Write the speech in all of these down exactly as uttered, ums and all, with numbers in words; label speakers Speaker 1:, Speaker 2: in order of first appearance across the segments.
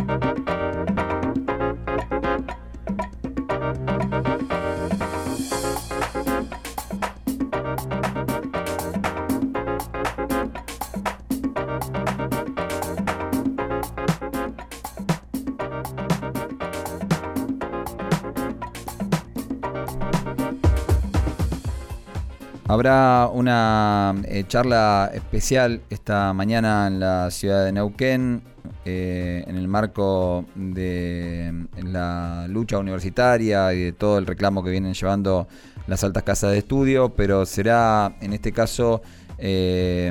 Speaker 1: Habrá una eh, charla especial esta mañana en la ciudad de Neuquén, eh, en el marco de la lucha universitaria y de todo el reclamo que vienen llevando las altas casas de estudio, pero será en este caso eh,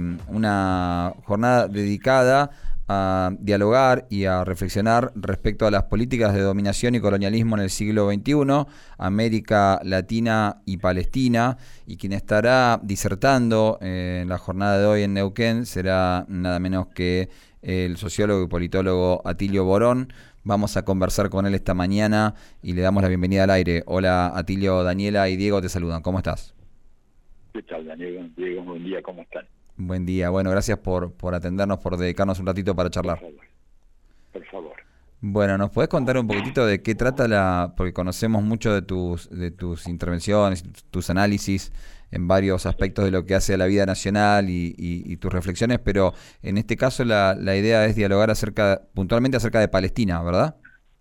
Speaker 1: una jornada dedicada a dialogar y a reflexionar respecto a las políticas de dominación y colonialismo en el siglo veintiuno, América Latina y Palestina, y quien estará disertando eh, en la jornada de hoy en Neuquén será nada menos que el sociólogo y politólogo Atilio Borón. Vamos a conversar con él esta mañana y le damos la bienvenida al aire. Hola Atilio, Daniela y Diego te saludan. ¿Cómo estás?
Speaker 2: ¿Qué tal, Daniel? Diego, buen día, ¿cómo están?
Speaker 1: Buen día, bueno, gracias por, por atendernos, por dedicarnos un ratito para charlar.
Speaker 2: Por favor, por favor.
Speaker 1: Bueno, ¿nos podés contar un poquitito de qué trata la...? Porque conocemos mucho de tus, de tus intervenciones, tus análisis en varios aspectos de lo que hace a la vida nacional y, y, y tus reflexiones, pero en este caso la, la idea es dialogar acerca, puntualmente acerca de Palestina, ¿verdad?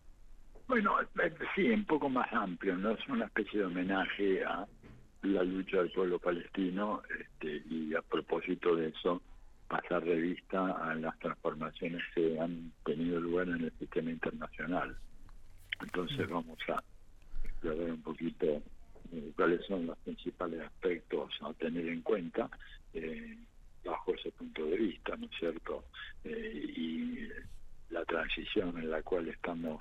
Speaker 2: Bueno, sí, un poco más amplio, ¿no? Es una especie de homenaje a la lucha del pueblo palestino, este, y a propósito de eso, pasar revista a las transformaciones que han tenido lugar en el sistema internacional. Entonces vamos a explorar un poquito eh, cuáles son los principales aspectos a tener en cuenta eh, bajo ese punto de vista, ¿no es cierto? Eh, y la transición en la cual estamos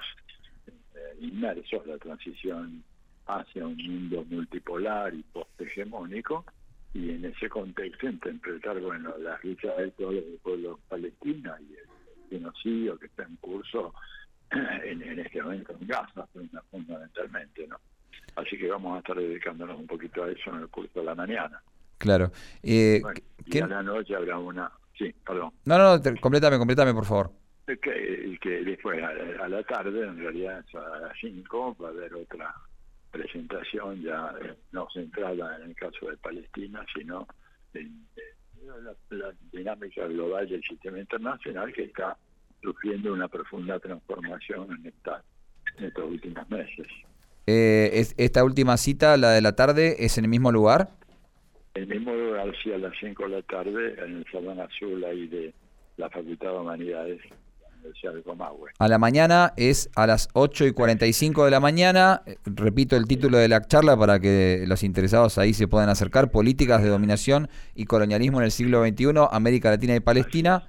Speaker 2: eh, inmersos, la transición hacia un mundo multipolar y posthegemónico, y en ese contexto interpretar, bueno, las luchas del pueblo, del pueblo palestino y el genocidio que está en curso en, en este momento en Gaza, fundamentalmente, ¿no? Así que vamos a estar dedicándonos un poquito a eso en el curso de la mañana.
Speaker 1: Claro. Eh,
Speaker 2: Bueno, y
Speaker 1: ¿qué...
Speaker 2: a la noche habrá una... Sí, perdón.
Speaker 1: No, no, no, te... complétame, complétame, por favor.
Speaker 2: Que, que después, a, a la tarde, en realidad a las cinco, va a haber otra presentación ya eh, no centrada en el caso de Palestina, sino en, en la, la dinámica global del sistema internacional, que está sufriendo una profunda transformación en, esta, en estos últimos meses.
Speaker 1: Eh, es, ¿Esta última cita, la de la tarde, es en el mismo lugar?
Speaker 2: En el mismo lugar, sí, a las cinco de la tarde, en el Salón Azul ahí de la Facultad de Humanidades de la Universidad de Comahue.
Speaker 1: A la mañana es a las ocho y cuarenta y cinco de la mañana. Repito el título de la charla para que los interesados ahí se puedan acercar. Políticas de dominación y colonialismo en el siglo veintiuno, América Latina y Palestina.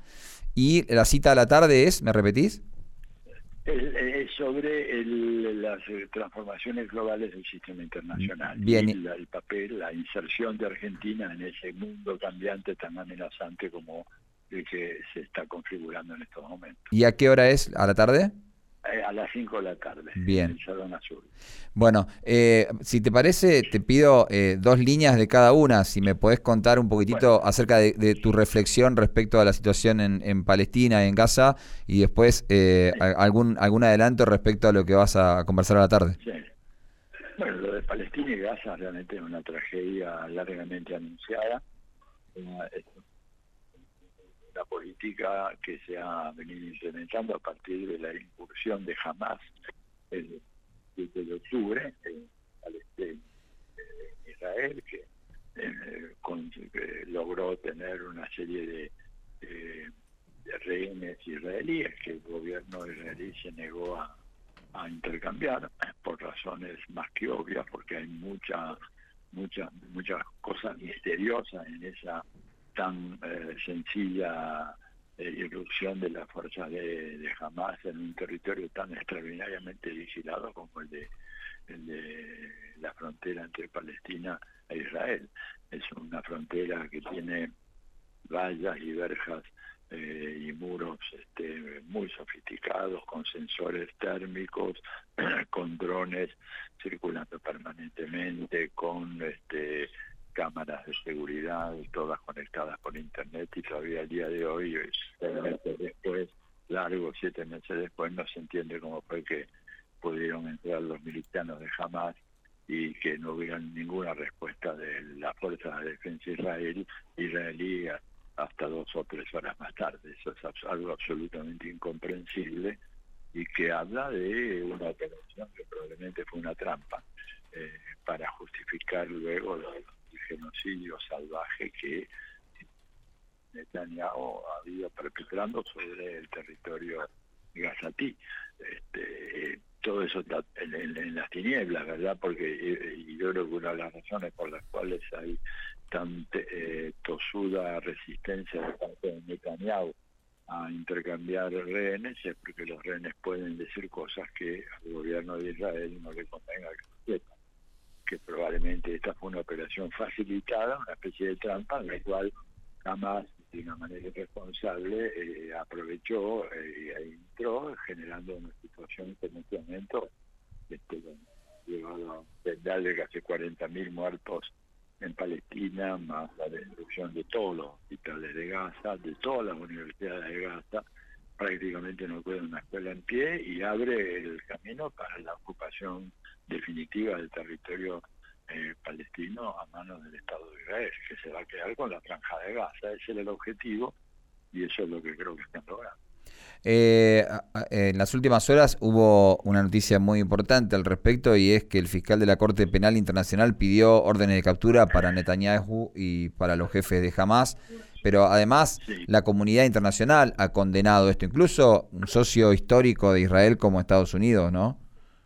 Speaker 1: Y la cita a la tarde es, ¿me repetís?
Speaker 2: El, el, sobre el, las transformaciones globales del sistema internacional.
Speaker 1: Bien.
Speaker 2: Y la, el papel, la inserción de Argentina en ese mundo cambiante tan amenazante como el que se está configurando en estos momentos.
Speaker 1: ¿Y a qué hora es? ¿A la tarde?
Speaker 2: Eh, a las cinco de la tarde.
Speaker 1: Bien.
Speaker 2: En el Salón Azul.
Speaker 1: Bueno, eh, si te parece, te pido eh, dos líneas de cada una, si me podés contar un poquitito bueno. acerca de, de tu reflexión respecto a la situación en, en Palestina, en Gaza, y después eh, sí. algún algún adelanto respecto a lo que vas a conversar a la tarde.
Speaker 2: Sí. Bueno, lo de Palestina y Gaza realmente es una tragedia largamente anunciada. Una, una política que se ha venido implementando a partir de la incursión de Hamas el siete de octubre en, en Israel, que, eh, con, que logró tener una serie de, de, de rehenes israelíes que el gobierno israelí se negó a, a intercambiar por razones más que obvias, porque hay mucha muchas muchas cosas misteriosas en esa tan eh, sencilla eh, irrupción de las fuerzas de, de Hamas en un territorio tan extraordinariamente vigilado como el de, el de la frontera entre Palestina e Israel. Es una frontera que tiene vallas y verjas eh, y muros este, muy sofisticados, con sensores térmicos, con drones circulando permanentemente, con este cámaras de seguridad, todas conectadas por internet, y todavía al día de hoy, seis meses después, largo, siete meses después, no se entiende cómo fue que pudieron entrar los milicianos de Hamas y que no hubiera ninguna respuesta de la Fuerza de Defensa israelí, israelí hasta dos o tres horas más tarde. Eso es algo absolutamente incomprensible y que habla de una operación que probablemente fue una trampa eh, para justificar luego el genocidio salvaje que Netanyahu ha ido perpetrando sobre el territorio gazatí. Este, todo eso está en, en, en las tinieblas, ¿verdad? Porque y yo creo que una de las razones por las cuales hay tan eh, tosuda resistencia de parte de Netanyahu a intercambiar rehenes es porque los rehenes pueden decir cosas que al gobierno de Israel no le convenga que lo sepan, que probablemente esta fue una operación facilitada, una especie de trampa en la cual Hamas de una manera irresponsable eh, aprovechó eh, y entró generando una situación que en este momento este, llegado a un total de casi cuarenta mil muertos en Palestina, más la destrucción de todos los hospitales de Gaza, de todas las universidades de Gaza. Prácticamente no queda una escuela en pie y abre el camino para la ocupación definitiva del territorio eh, palestino a manos del Estado de Israel, que se va a quedar con la franja de Gaza. Ese era el objetivo y eso es lo que creo que están logrando.
Speaker 1: Eh, en las últimas horas hubo una noticia muy importante al respecto, y es que el fiscal de la Corte Penal Internacional pidió órdenes de captura para Netanyahu y para los jefes de Hamas, pero además
Speaker 2: Sí.
Speaker 1: la comunidad internacional ha condenado esto, incluso un socio histórico de Israel como Estados Unidos, ¿no?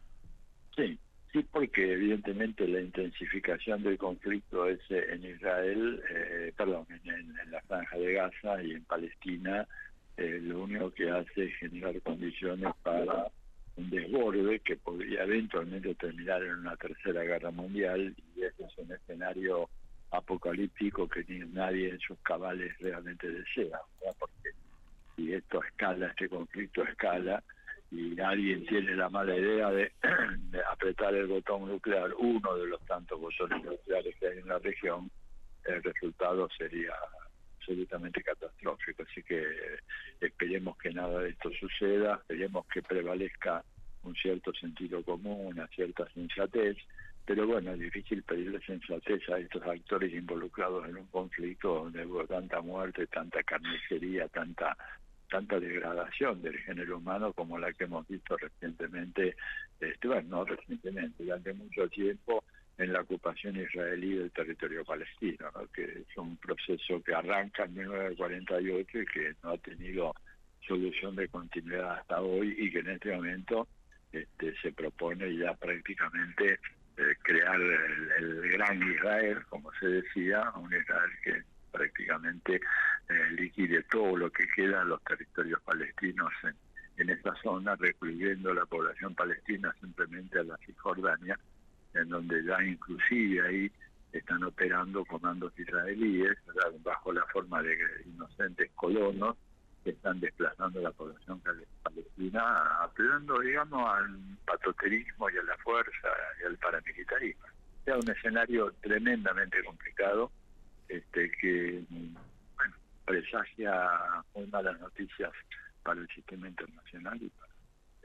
Speaker 2: Sí, sí, porque evidentemente la intensificación del conflicto ese en Israel, eh, perdón, en, en, en la Franja de Gaza y en Palestina, eh, lo único que hace es generar condiciones para un desborde que podría eventualmente terminar en una tercera guerra mundial, y ese es un escenario apocalíptico que ni nadie en sus cabales realmente desea, ¿verdad? Porque si esto escala, este conflicto escala, y alguien tiene la mala idea de, de apretar el botón nuclear, uno de los tantos botones nucleares que hay en la región, el resultado sería absolutamente catastrófico. Así que eh, esperemos que nada de esto suceda, esperemos que prevalezca un cierto sentido común, una cierta sensatez, pero bueno, es difícil pedirle sensatez a estos actores involucrados en un conflicto donde hubo tanta muerte, tanta carnicería, tanta tanta degradación del género humano como la que hemos visto recientemente, este, bueno, no recientemente, durante mucho tiempo en la ocupación israelí del territorio palestino, ¿no? Que es un proceso que arranca en mil novecientos cuarenta y ocho y que no ha tenido solución de continuidad hasta hoy, y que en este momento este, se propone ya prácticamente eh, crear el, el gran Israel, como se decía, un Israel que prácticamente eh, liquide todo lo que queda en los territorios palestinos en, en esta zona, recluyendo la población palestina simplemente a la Cisjordania, en donde ya inclusive ahí están operando comandos israelíes, ¿verdad?, bajo la forma de inocentes colonos que están desplazando a la población palestina, apelando, digamos, al patoterismo y a la fuerza y al paramilitarismo. O sea, un escenario tremendamente complicado, este que bueno, presagia muy malas noticias para el sistema internacional y para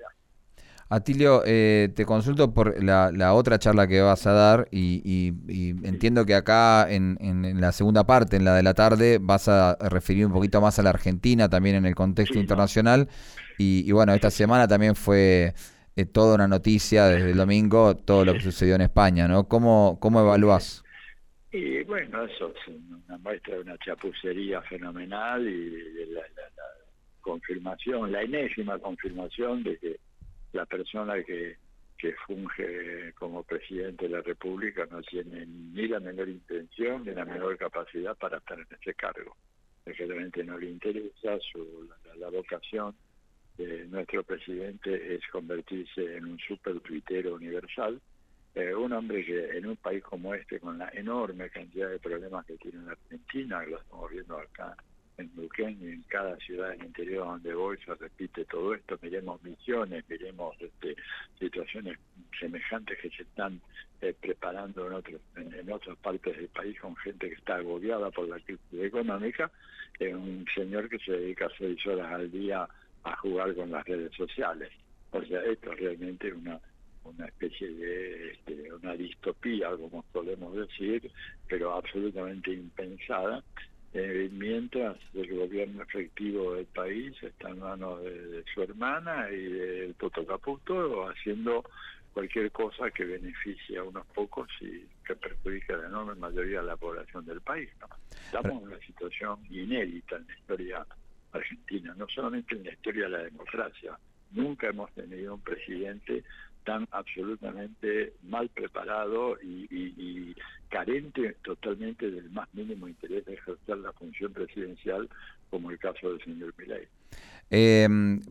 Speaker 1: Atilio, eh, te consulto por la, la otra charla que vas a dar, y, y, y entiendo que acá en, en, en la segunda parte, en la de la tarde, vas a referir un poquito más a la Argentina también en el contexto
Speaker 2: sí,
Speaker 1: internacional,
Speaker 2: no.
Speaker 1: y, y bueno, esta semana también fue eh, toda una noticia desde el domingo, todo lo que sucedió en España, ¿no? ¿Cómo, cómo evaluás?
Speaker 2: Y bueno, eso es una muestra de una chapucería fenomenal y de la, la, la confirmación, la enésima confirmación de que la persona que, que funge como presidente de la República no tiene ni la menor intención ni la menor capacidad para estar en ese cargo. Realmente no le interesa. Su, la, la vocación de nuestro presidente es convertirse en un super tuitero universal, eh, un hombre que en un país como este, con la enorme cantidad de problemas que tiene la Argentina, que lo estamos viendo acá en Neuquén y en cada ciudad del interior donde voy, se repite todo esto. Miremos Misiones, miremos este, situaciones semejantes que se están eh, preparando en, otros, en, en otras partes del país, con gente que está agobiada por la crisis económica, eh, un señor que se dedica seis horas al día a jugar con las redes sociales. O sea, esto es realmente una una especie de este, una distopía, como solemos decir, pero absolutamente impensada, eh, mientras el gobierno efectivo del país está en manos de, de su hermana y del Toto Caputo, haciendo cualquier cosa que beneficie a unos pocos y que perjudique a la enorme mayoría de la población del país, ¿no? Estamos en una situación inédita en la historia argentina, no solamente en la historia de la democracia. Nunca hemos tenido un presidente tan absolutamente mal preparado y, y, y carente totalmente del más mínimo interés de ejercer la función presidencial, como el caso del señor Milei.
Speaker 1: Eh,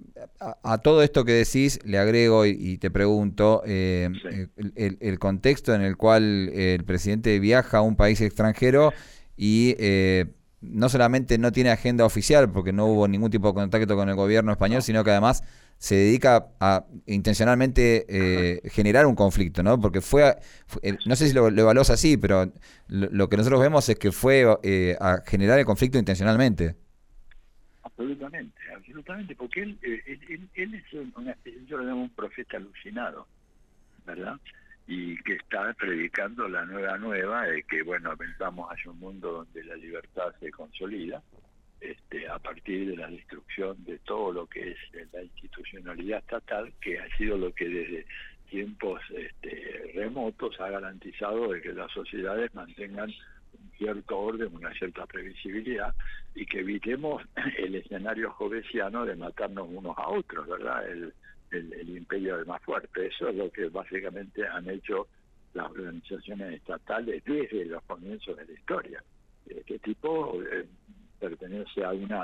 Speaker 1: a, a todo esto que decís le agrego y, y te pregunto, eh,
Speaker 2: Sí.
Speaker 1: el, el, el contexto en el cual el presidente viaja a un país extranjero y eh, no solamente no tiene agenda oficial porque no hubo ningún tipo de contacto con el gobierno español,
Speaker 2: No.
Speaker 1: sino que además se dedica a intencionalmente eh, generar un conflicto, ¿no? Porque fue, fue no sé si lo, lo evaluás así, pero lo, lo que nosotros vemos es que fue eh, a generar el conflicto intencionalmente.
Speaker 2: Absolutamente, absolutamente, porque él, él, él, él es una especie, yo lo llamo un profeta alucinado, ¿verdad? Y que está predicando la nueva nueva, de que, bueno, vamos hacia un mundo donde la libertad se consolida, este, a partir de la destrucción de todo lo que es la institucionalidad estatal, que ha sido lo que desde tiempos este, remotos ha garantizado de que las sociedades mantengan un cierto orden, una cierta previsibilidad, y que evitemos el escenario jovesiano de matarnos unos a otros, ¿verdad? El, el, el imperio del más fuerte. Eso es lo que básicamente han hecho las organizaciones estatales desde los comienzos de la historia. Este tipo eh, pertenece a una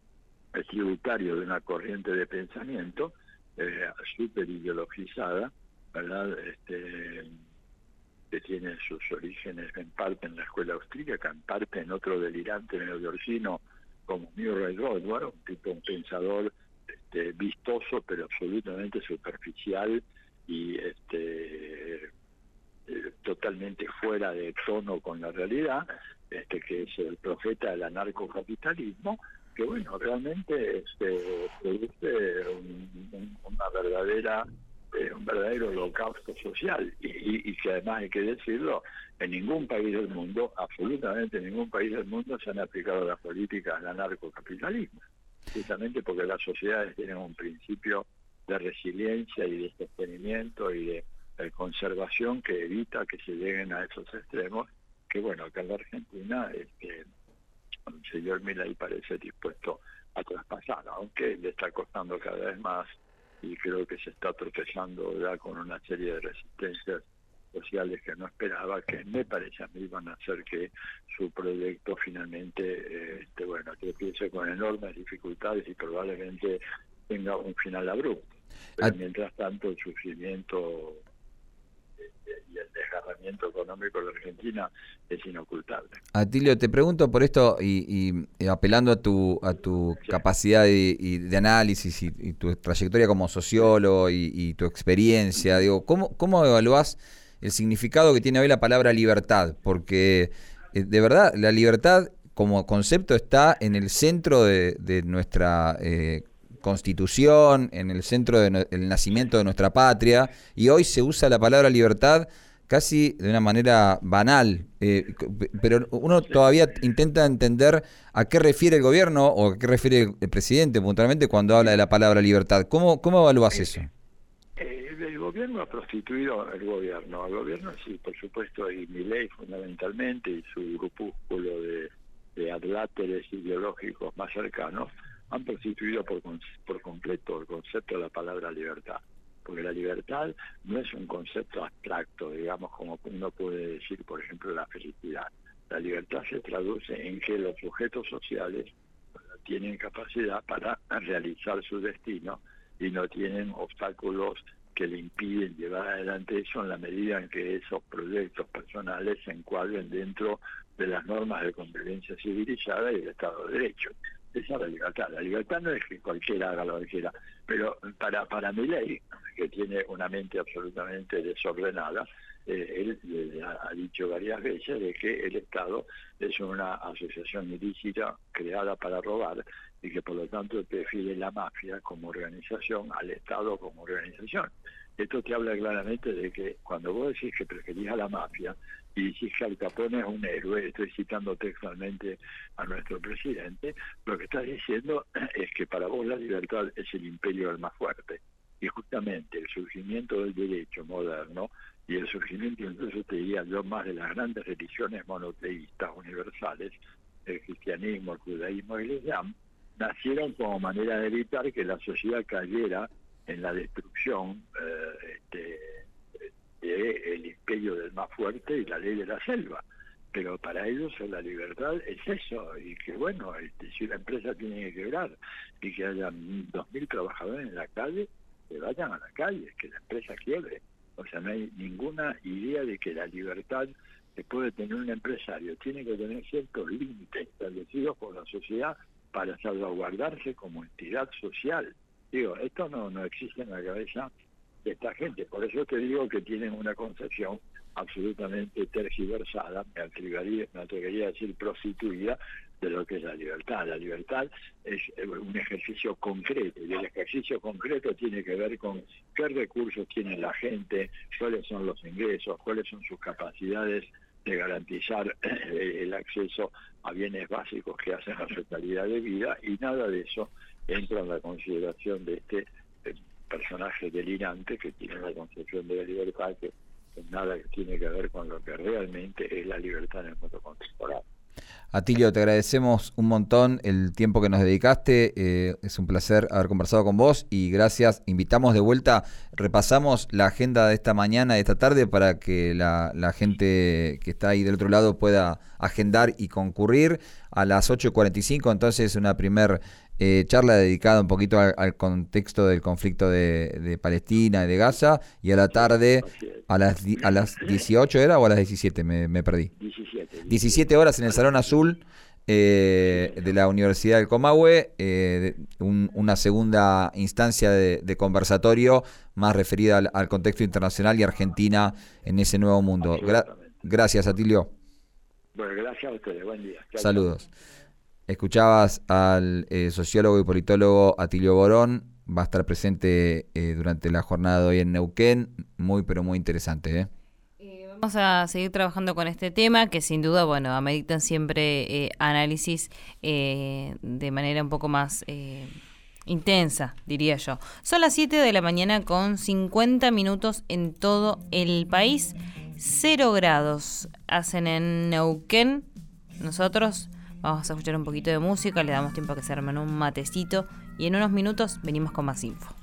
Speaker 2: es tributario de una corriente de pensamiento eh, súper ideologizada, ¿verdad? Este, que tiene sus orígenes en parte en la escuela austríaca, en parte en otro delirante neoyorquino como Murray Rothbard, un tipo, un pensador este, vistoso pero absolutamente superficial y este eh, totalmente fuera de tono con la realidad, este que es el profeta del anarcocapitalismo, que bueno, realmente este, produce un, un, una verdadera eh, un verdadero holocausto social y, y, y que además hay que decirlo, en ningún país del mundo, absolutamente en ningún país del mundo se han aplicado las políticas del anarcocapitalismo, precisamente porque las sociedades tienen un principio de resiliencia y de sostenimiento y de, de conservación que evita que se lleguen a esos extremos, que bueno, acá en la Argentina este, el señor Milei parece dispuesto a traspasar, aunque le está costando cada vez más y creo que se está tropezando ya con una serie de resistencias sociales que no esperaba, que me parece a mí van a hacer que su proyecto finalmente, eh, este, bueno, tropiece con enormes dificultades y probablemente tenga un final abrupto. Pero At mientras tanto el sufrimiento y el desgarramiento económico de la Argentina es inocultable.
Speaker 1: Atilio, te pregunto por esto y, y, y apelando a tu a tu
Speaker 2: Sí.
Speaker 1: capacidad de, y de análisis y, y tu trayectoria como sociólogo y, y tu experiencia, digo, ¿cómo, cómo evaluás el significado que tiene hoy la palabra libertad? Porque eh, de verdad la libertad como concepto está en el centro de, de nuestra eh, Constitución, en el centro del de nacimiento de nuestra patria, y hoy se usa la palabra libertad casi de una manera banal, eh, pero uno todavía intenta entender a qué refiere el gobierno o a qué refiere el presidente puntualmente cuando habla de la palabra libertad. ¿Cómo, cómo evalúas eso?
Speaker 2: Eh, el gobierno ha prostituido el gobierno, el gobierno sí, por supuesto, y Milei fundamentalmente y su grupúsculo de, de adláteres ideológicos más cercanos han prostituido por, por completo el concepto de la palabra libertad, porque la libertad no es un concepto abstracto, digamos, como uno puede decir, por ejemplo, la felicidad. La libertad se traduce en que los sujetos sociales tienen capacidad para realizar su destino y no tienen obstáculos que le impiden llevar adelante eso en la medida en que esos proyectos personales se encuadren dentro de las normas de convivencia civilizada y del Estado de Derecho. Esa es la libertad. La libertad no es que cualquiera haga lo que quiera, pero para, para Milei, que tiene una mente absolutamente desordenada, eh, él eh, ha, ha dicho varias veces de que el Estado es una asociación ilícita creada para robar y que por lo tanto prefiere la mafia como organización al Estado como organización. Esto te habla claramente de que cuando vos decís que preferís a la mafia y decís que Al Capone es un héroe, estoy citando textualmente a nuestro presidente, lo que estás diciendo es que para vos la libertad es el imperio del más fuerte. Y justamente el surgimiento del derecho moderno y el surgimiento, incluso te diría yo, más de las grandes religiones monoteístas universales, el cristianismo, el judaísmo y el islam, nacieron como manera de evitar que la sociedad cayera en la destrucción eh, este, de el imperio del más fuerte y la ley de la selva. Pero para ellos la libertad es eso, y que bueno, este, si la empresa tiene que quebrar y que haya dos mil trabajadores en la calle, que vayan a la calle, que la empresa quiebre. O sea, no hay ninguna idea de que la libertad que puede tener un empresario tiene que tener ciertos límites establecidos por la sociedad para salvaguardarse como entidad social. Digo, esto no, no existe en la cabeza de esta gente, por eso te digo que tienen una concepción absolutamente tergiversada, me atrevería, me atrevería a decir prostituida, de lo que es la libertad. La libertad es un ejercicio concreto, y el ejercicio concreto tiene que ver con qué recursos tiene la gente, cuáles son los ingresos, cuáles son sus capacidades de garantizar el acceso a bienes básicos que hacen a su calidad de vida, y nada de eso entra en la consideración de este personaje delirante que tiene una concepción de la libertad que nada tiene que ver con lo que realmente es la libertad en el mundo contemporáneo.
Speaker 1: Atilio, te agradecemos un montón el tiempo que nos dedicaste, eh, es un placer haber conversado con vos y gracias. Invitamos de vuelta, repasamos la agenda de esta mañana, de esta tarde, para que la, la gente que está ahí del otro lado pueda agendar y concurrir a las ocho y cuarenta y cinco, entonces una primer eh, charla dedicada un poquito al, al contexto del conflicto de, de Palestina y de Gaza, y a la tarde a las, a las dieciocho, ¿era? ¿O a las diecisiete? Me, me perdí.
Speaker 2: diecisiete.
Speaker 1: diecisiete horas en el Salón Azul eh, de la Universidad del Comahue, eh, un, una segunda instancia de, de conversatorio más referida al, al contexto internacional y Argentina en ese nuevo mundo. Gra- gracias, Atilio.
Speaker 2: Bueno, gracias a ustedes. Buen día. Chau,
Speaker 1: Saludos.
Speaker 2: chau.
Speaker 1: Escuchabas al eh, sociólogo y politólogo Atilio Borón, va a estar presente eh, durante la jornada de hoy en Neuquén, muy pero muy interesante, ¿eh?
Speaker 3: Vamos a seguir trabajando con este tema que sin duda, bueno, ameritan siempre eh, análisis eh, de manera un poco más eh, intensa, diría yo. Son las siete de la mañana con cincuenta minutos en todo el país. Cero grados hacen en Neuquén. Nosotros vamos a escuchar un poquito de música, le damos tiempo a que se armen un matecito y en unos minutos venimos con más info.